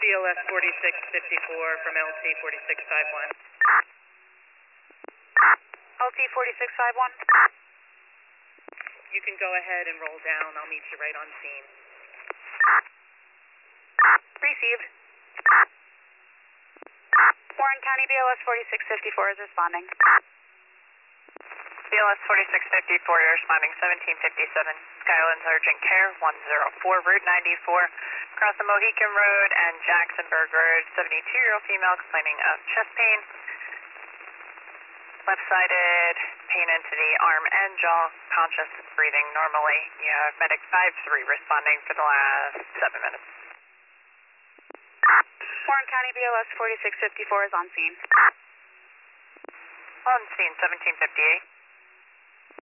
BLS 4654 from LT 4651. LT 4651. You can go ahead and roll down. I'll meet you right on scene. Received. Warren County BLS 4654 is responding. BLS 4654, you're responding 1757. Skylands Urgent Care 104, Route 94, across the Mohican Road and Jacksonburg Road. 72-year-old female complaining of chest pain. Left-sided pain into the arm and jaw, conscious, breathing normally. You have medic 53 responding for the last 7 minutes. Warren County BLS 4654 is on scene. On scene 1758.